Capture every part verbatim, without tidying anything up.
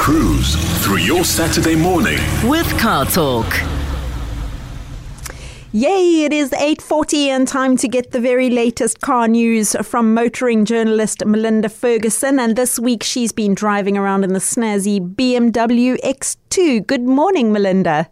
cruise through your Saturday morning with Car Talk. Yay, it is eight forty and time to get the very latest car news from motoring journalist Melinda Ferguson. And this week she's been driving around in the snazzy B M W X two. Good morning, Melinda.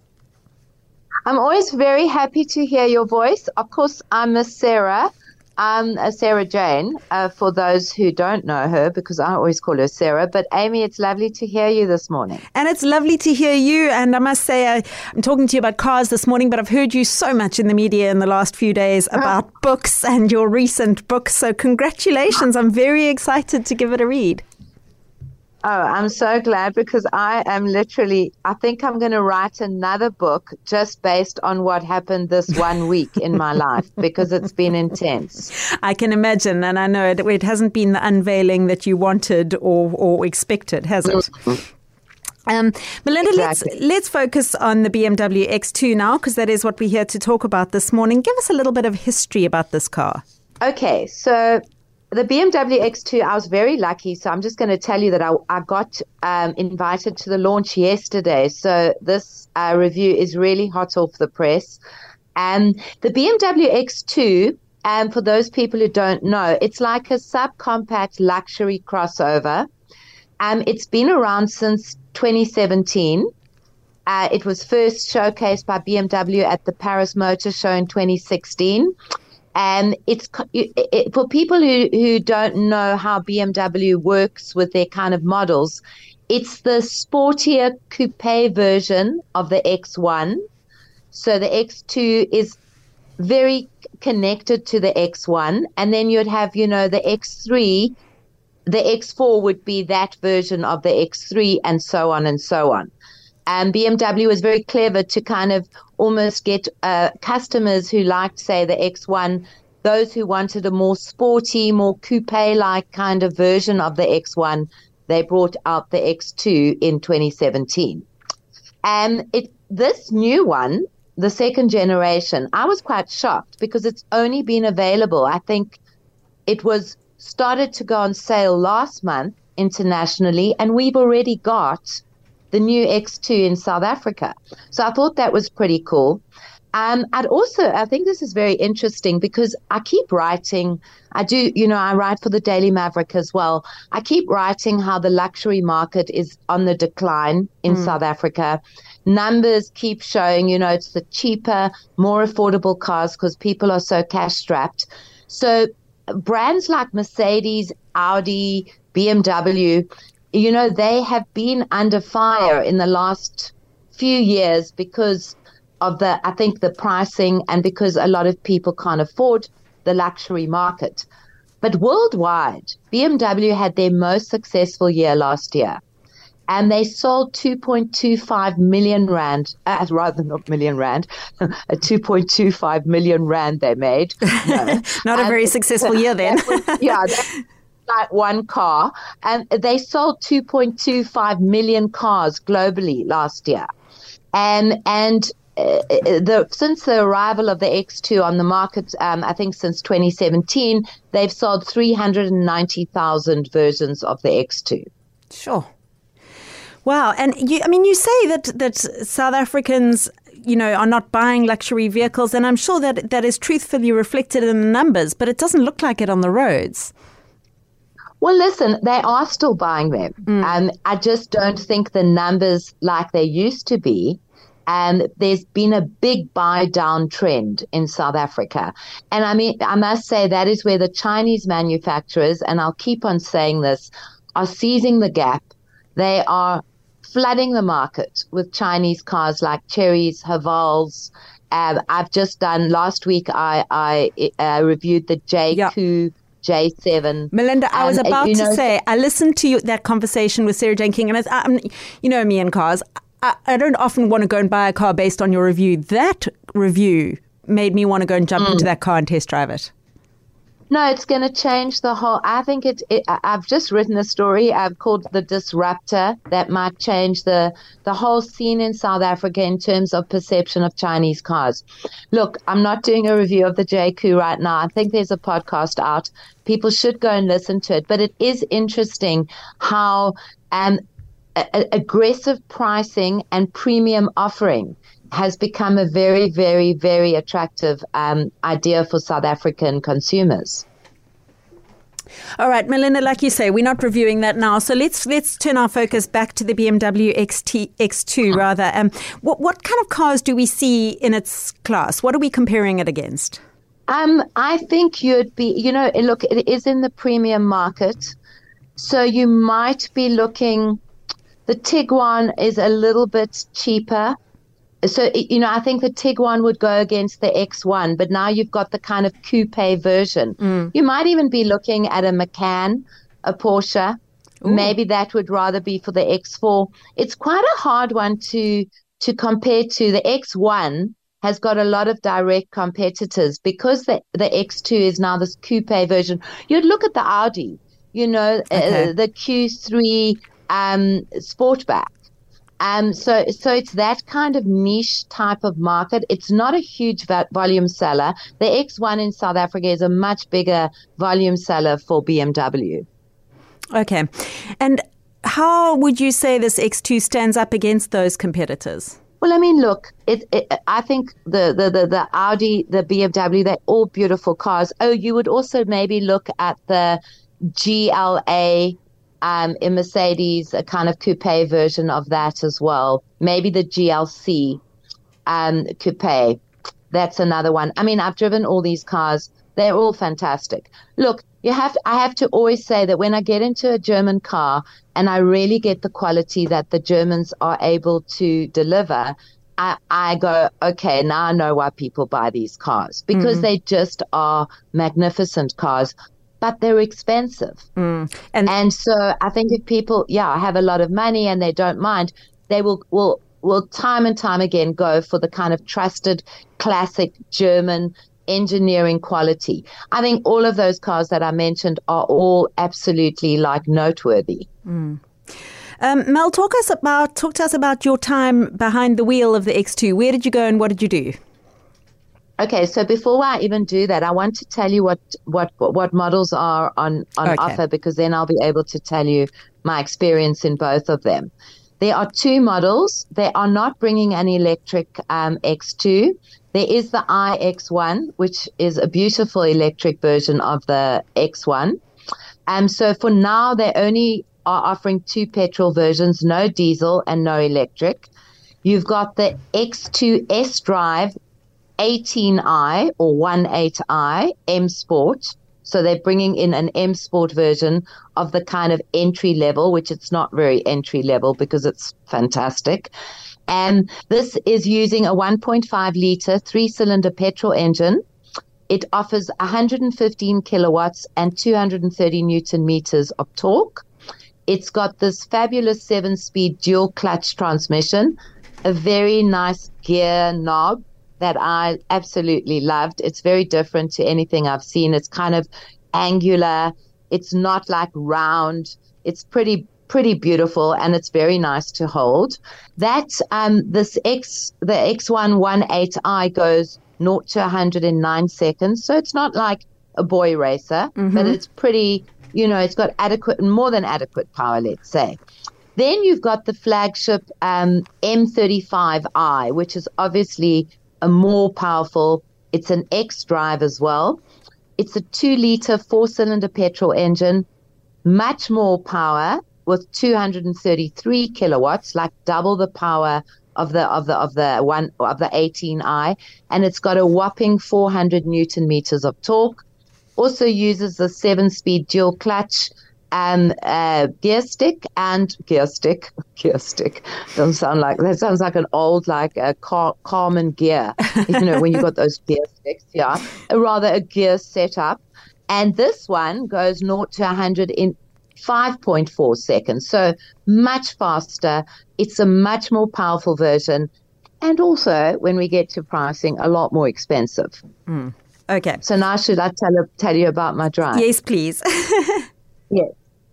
I'm always very happy to hear your voice. Of course, I'm Miss Sarah. I'm uh, Sarah Jane, uh, for those who don't know her, because I always call her Sarah. But Amy, it's lovely to hear you this morning. And it's lovely to hear you. And I must say, I, I'm talking to you about cars this morning, but I've heard you so much in the media in the last few days about books and your recent book. So congratulations. I'm very excited to give it a read. Oh, I'm so glad, because I am literally, I think I'm going to write another book just based on what happened this one week in my life, because it's been intense. I can imagine, and I know it, it hasn't been the unveiling that you wanted or, or expected, has it? Um, Melinda, exactly. let's let's focus on the B M W X two now, because that is what we're here to talk about this morning. Give us a little bit of history about this car. Okay, so the B M W X two, I was very lucky. So I'm just going to tell you that I, I got um, invited to the launch yesterday. So this uh, review is really hot off the press. And the B M W X two, um, for those people who don't know, it's like a subcompact luxury crossover. Um, it's been around since twenty seventeen. Uh, it was first showcased by B M W at the Paris Motor Show in twenty sixteen. And it's it, for people who, who don't know how B M W works with their kind of models, it's the sportier coupe version of the X one. So the X two is very connected to the X one. And then you'd have, you know, the X three, the X four would be that version of the X three, and so on and so on. And B M W was very clever to kind of almost get uh, customers who liked, say, the X one, those who wanted a more sporty, more coupe-like kind of version of the X one. They brought out the X two in twenty seventeen. And it, this new one, the second generation, I was quite shocked, because it's only been available. I think it was started to go on sale last month internationally, and we've already got the new X two in South Africa. So I thought that was pretty cool. Um, I'd also, I think this is very interesting, because I keep writing, I do, you know, I write for the Daily Maverick as well. I keep writing how the luxury market is on the decline in mm. South Africa. Numbers keep showing, you know, it's the cheaper, more affordable cars, because people are so cash strapped. So brands like Mercedes, Audi, B M W, you know, they have been under fire in the last few years because of the, I think, the pricing, and because a lot of people can't afford the luxury market. But worldwide, B M W had their most successful year last year, and they sold two point two five million rand, uh, rather not million rand, a two point two five million rand they made. No. Not a very successful year then. Was, yeah. That, like one car, and they sold two point two five million cars globally last year. And and uh, the since the arrival of the X two on the market, um, I think since twenty seventeen, they've sold three hundred ninety thousand versions of the X two. Sure. Wow. And you, I mean, you say that, that South Africans, you know, are not buying luxury vehicles, and I'm sure that that is truthfully reflected in the numbers, but it doesn't look like it on the roads. Well, listen, they are still buying them. Mm. Um, I just don't think the numbers like they used to be. And there's been a big buy down trend in South Africa. And I mean, I must say that is where the Chinese manufacturers, and I'll keep on saying this, are seizing the gap. They are flooding the market with Chinese cars like Chery's, Havals. Um, I've just done, last week I, I uh, reviewed the J Q. Yeah. J seven. Melinda, I was um, about you know, to say, I listened to you, that conversation with Sarah Jane King, and I, um, you know me and cars, I, I don't often want to go and buy a car based on your review. That review made me want to go and jump mm. into that car and test drive it. No, it's going to change the whole. I think it, it. I've just written a story I've called The Disruptor that might change the the whole scene in South Africa in terms of perception of Chinese cars. Look, I'm not doing a review of the J Q right now. I think there's a podcast out. People should go and listen to it. But it is interesting how um a, a, aggressive pricing and premium offering has become a very, very, very attractive um, idea for South African consumers. All right, Melinda, like you say, we're not reviewing that now. So let's let's turn our focus back to the B M W X T, X two, rather. Um, what, what kind of cars do we see in its class? What are we comparing it against? Um, I think you'd be, you know, look, it is in the premium market. So you might be looking, the Tiguan is a little bit cheaper. So, you know, I think the Tiguan would go against the X one, but now you've got the kind of coupe version. Mm. You might even be looking at a Macan, a Porsche. Ooh. Maybe that would rather be for the X four. It's quite a hard one to to compare to. The X one has got a lot of direct competitors because the, the X two is now this coupe version. You'd look at the Audi, you know, okay. uh, the Q three um, Sportback. Um, so, so it's that kind of niche type of market. It's not a huge va- volume seller. The X one in South Africa is a much bigger volume seller for B M W. Okay. And how would you say this X two stands up against those competitors? Well, I mean, look, it, it, I think the, the, the, the Audi, the B M W, they're all beautiful cars. Oh, you would also maybe look at the G L A, Um, in Mercedes, a kind of coupe version of that as well. Maybe the G L C um, coupe. That's another one. I mean, I've driven all these cars. They're all fantastic. Look, you have. To, I have to always say that when I get into a German car and I really get the quality that the Germans are able to deliver, I, I go, okay, now I know why people buy these cars, because mm-hmm. they just are magnificent cars. But they're expensive. Mm. And, and so I think if people, yeah, have a lot of money and they don't mind, they will, will, will time and time again go for the kind of trusted, classic German engineering quality. I think all of those cars that I mentioned are all absolutely like noteworthy. Mm. Um, Mel, talk us about, talk to us about your time behind the wheel of the X two. Where did you go and what did you do? Okay, so before I even do that, I want to tell you what what what models are on, on okay. offer, because then I'll be able to tell you my experience in both of them. There are two models. They are not bringing an electric um, X two. There is the i X one, which is a beautiful electric version of the X one. Um, so for now, they only are offering two petrol versions, no diesel and no electric. You've got the X two S Drive eighteen i or eighteen i M Sport. So they're bringing in an M Sport version of the kind of entry level, which it's not very entry level because it's fantastic. And this is using a one point five litre three-cylinder petrol engine. It offers one hundred fifteen kilowatts and two hundred thirty newton meters of torque. It's got this fabulous seven-speed dual clutch transmission, a very nice gear knob that I absolutely loved. It's very different to anything I've seen. It's kind of angular. It's not like round. It's pretty, pretty beautiful, and it's very nice to hold. That um, this X, the X one eighteen i goes zero to one hundred in nine seconds. So it's not like a boy racer, mm-hmm. but it's pretty, you know, it's got adequate, more than adequate power, let's say. Then you've got the flagship um, M thirty-five i, which is obviously a more powerful, it's an X drive as well. It's a two litre four-cylinder petrol engine, much more power with two hundred thirty-three kilowatts, like double the power of the of the of the one of the eighteen i, and it's got a whopping four hundred newton meters of torque. Also uses the seven-speed dual clutch um, uh, gear stick and gear stick, gear stick. Doesn't sound like that. Sounds like an old like a car, Carman gear. You know, when you got those gear sticks, yeah. A rather a gear setup, and this one goes zero to one hundred in five point four seconds. So much faster. It's a much more powerful version, and also when we get to pricing, a lot more expensive. Mm. Okay. So now should I tell tell you about my drive? Yes, please. Yes.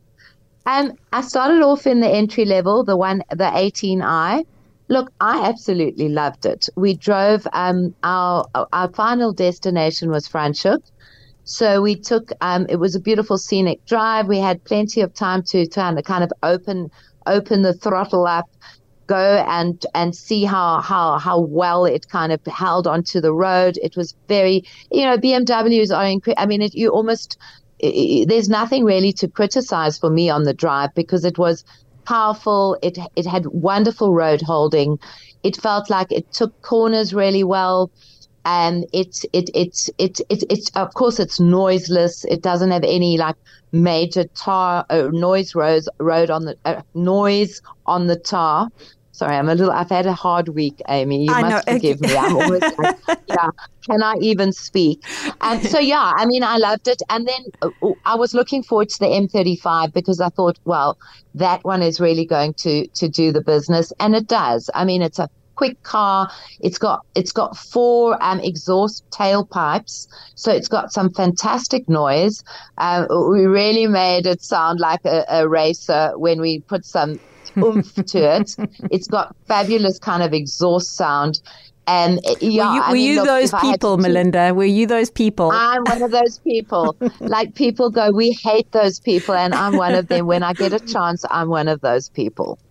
Um, I started off in the entry level, the one, the eighteen i. Look, I absolutely loved it. We drove. Um, our our final destination was Franschhoek, so we took. Um, it was a beautiful scenic drive. We had plenty of time to to kind of open open the throttle up, go and and see how how how well it kind of held onto the road. It was very, you know, B M Ws are incredible. I mean, it, you almost it, there's nothing really to criticize for me on the drive because it was powerful. It it had wonderful road holding. It felt like it took corners really well. And it's it it's it it it's of course it's noiseless. It doesn't have any like major tar uh, noise roads road on the uh, noise on the tar. Sorry, I'm a little. I've had a hard week, Amy. You I must know. forgive me. I'm always like, yeah. Can I even speak? And so yeah, I mean, I loved it. And then uh, I was looking forward to the M thirty-five because I thought, well, that one is really going to to do the business, and it does. I mean, it's a quick car. It's got it's got four um, exhaust tailpipes, so it's got some fantastic noise. Uh, we really made it sound like a, a racer when we put some oomph to it. It's got fabulous kind of exhaust sound. And yeah, were you, were I mean, you look, those people, to, Melinda? Were you those people? I'm one of those people. Like people go, we hate those people, and I'm one of them. When I get a chance, I'm one of those people.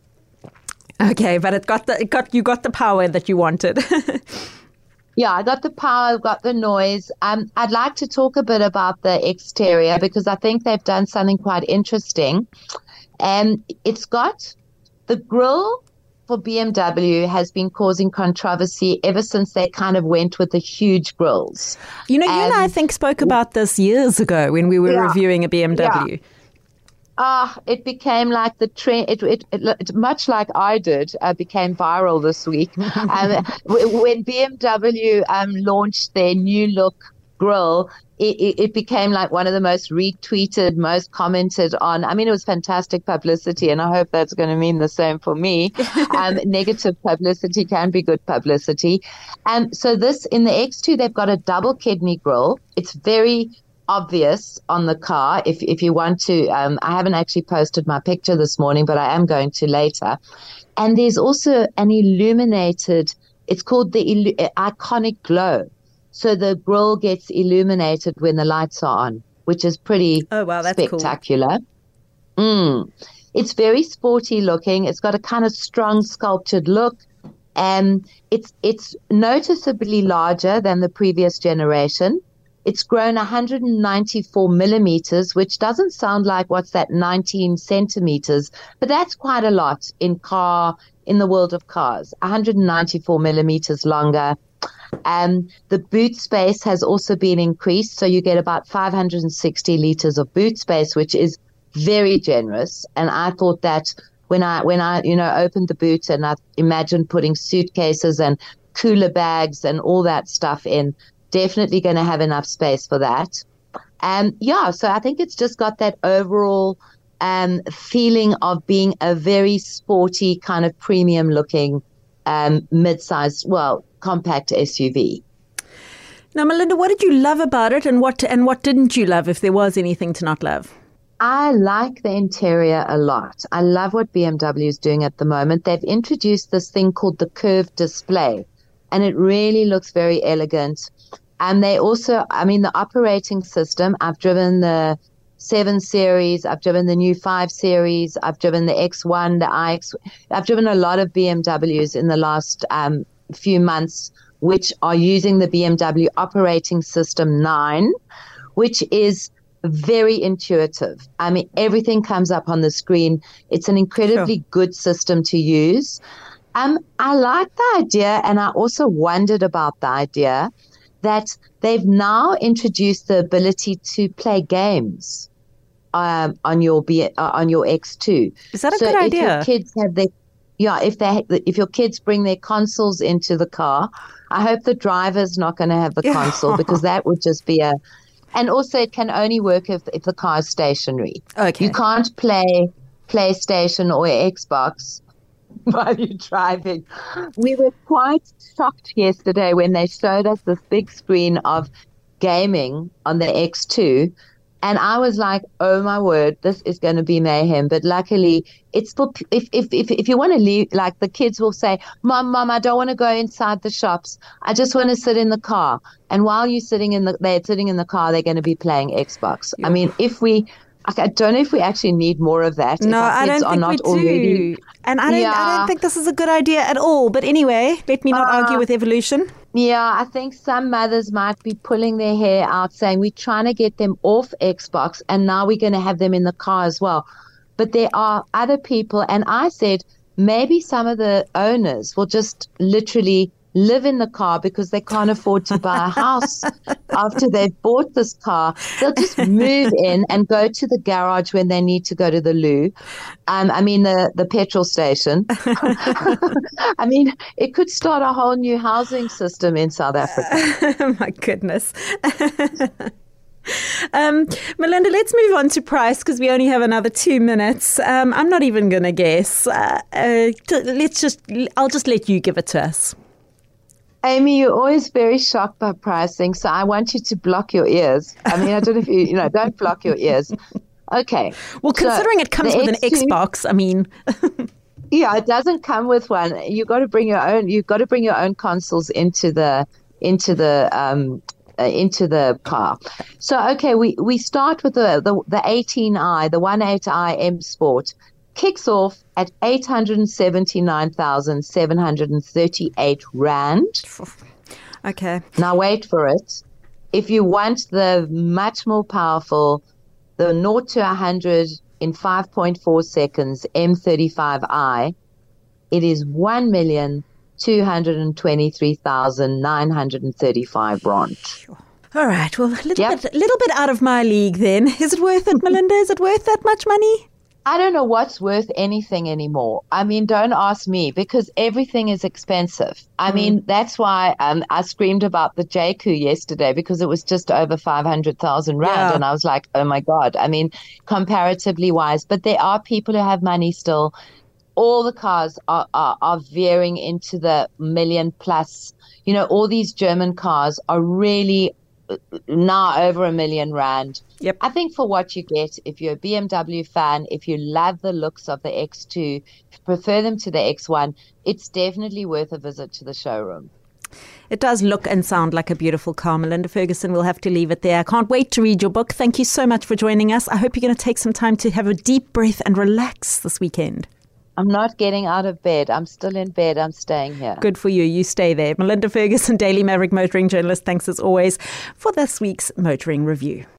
Okay, but it got the it got you got the power that you wanted. Yeah, I got the power, I've got the noise. Um, I'd like to talk a bit about the exterior because I think they've done something quite interesting. And it's got the grille for B M W has been causing controversy ever since they kind of went with the huge grilles. You know, you and, and I think spoke about this years ago when we were yeah, reviewing a B M W. Yeah. Ah, uh, it became like the trend. It, it, it, much like I did, uh, became viral this week. um, when B M W um, launched their new look grille, it, it, it became like one of the most retweeted, most commented on. I mean, it was fantastic publicity, and I hope that's going to mean the same for me. Um, negative publicity can be good publicity. And so this in the X two, they've got a double kidney grille. It's very obvious on the car. If if you want to, um, I haven't actually posted my picture this morning, but I am going to later. And there's also an illuminated, it's called the illu- iconic glow. So the grille gets illuminated when the lights are on, which is pretty oh, wow, that's spectacular. Cool. Mm. It's very sporty looking. It's got a kind of strong sculptured look. And it's it's noticeably larger than the previous generation. It's grown one hundred ninety-four millimeters, which doesn't sound like what's that, nineteen centimeters, but that's quite a lot in car, in the world of cars, one hundred ninety-four millimeters longer. Um, the boot space has also been increased, so you get about five hundred sixty liters of boot space, which is very generous. And I thought that when I, when I, you know, opened the boot and I imagined putting suitcases and cooler bags and all that stuff in, definitely going to have enough space for that. And yeah, so I think it's just got that overall um, feeling of being a very sporty kind of premium looking um, mid-sized, well, compact S U V. Now, Melinda, what did you love about it, and what and what didn't you love, if there was anything to not love? I like the interior a lot. I love what B M W is doing at the moment. They've introduced this thing called the curved display, and it really looks very elegant. And they also, I mean, the operating system, I've driven the seven series, I've driven the new five series, I've driven the X one, the I X. I've driven a lot of B M Ws in the last um, few months, which are using the B M W operating system nine, which is very intuitive. I mean, everything comes up on the screen. It's an incredibly sure. good system to use. Um, I like the idea, and I also wondered about the idea that they've now introduced the ability to play games um, on your B, uh, on your X two. Is that a so good if idea? Your kids have their, yeah, if they if your kids bring their consoles into the car, I hope the driver's not going to have the console because that would just be a. And also, it can only work if if the car is stationary. Okay, you can't play PlayStation or Xbox while you're driving. We were quite shocked yesterday when they showed us this big screen of gaming on the X two. And I was like, oh my word, this is going to be mayhem. But luckily, it's for, if, if, if, if you want to leave, like the kids will say, Mom, Mom, I don't want to go inside the shops. I just want to sit in the car. And while you're sitting in the, they're sitting in the car, they're going to be playing Xbox. Yeah. I mean, if we, I don't know if we actually need more of that. No, I don't think we do. Already... And I don't, yeah. I don't think this is a good idea at all. But anyway, let me not uh, argue with evolution. Yeah, I think some mothers might be pulling their hair out saying we're trying to get them off Xbox and now we're going to have them in the car as well. But there are other people, and I said maybe some of the owners will just literally live in the car because they can't afford to buy a house after they've bought this car. They'll just move in and go to the garage when they need to go to the loo. Um, I mean, the, the petrol station. I mean, it could start a whole new housing system in South Africa. Oh, my goodness. Um, Melinda, let's move on to price because we only have another two minutes. Um, I'm not even going to guess. Uh, uh, let's just, I'll just let you give it to us. Amy, you're always very shocked by pricing, so I want you to block your ears. I mean, I don't know if you, you know, don't block your ears. Okay. Well, considering so it comes with X two, an Xbox, I mean. Yeah, it doesn't come with one. You got to bring your own. You've got to bring your own consoles into the into the um uh, into the car. So, okay, we we start with the the, the eighteen i, the eighteen i M Sport. Kicks off at eight hundred seventy-nine thousand seven hundred thirty-eight rand. Okay. Now wait for it. If you want the much more powerful, the zero to one hundred in five point four seconds M thirty-five i, it is one million two hundred twenty-three thousand nine hundred thirty-five rand. All right. Well, a little yep. bit, little bit out of my league then. Is it worth it, Melinda? Is it worth that much money? I don't know what's worth anything anymore. I mean, don't ask me because everything is expensive. I mm. mean, that's why um, I screamed about the J Q yesterday because it was just over five hundred thousand rand. Yeah. And I was like, oh, my God. I mean, comparatively wise. But there are people who have money still. All the cars are, are, are veering into the million plus. You know, all these German cars are really now over a million rand. Yep. I think for what you get, if you're a B M W fan, if you love the looks of the X two, if you prefer them to the X one, it's definitely worth a visit to the showroom. It does look and sound like a beautiful car. Melinda Ferguson, we'll have to leave it there. I can't wait to read your book. Thank you so much for joining us. I hope you're going to take some time to have a deep breath and relax this weekend. I'm not getting out of bed. I'm still in bed. I'm staying here. Good for you. You stay there. Melinda Ferguson, Daily Maverick motoring journalist, thanks as always for this week's Motoring Review.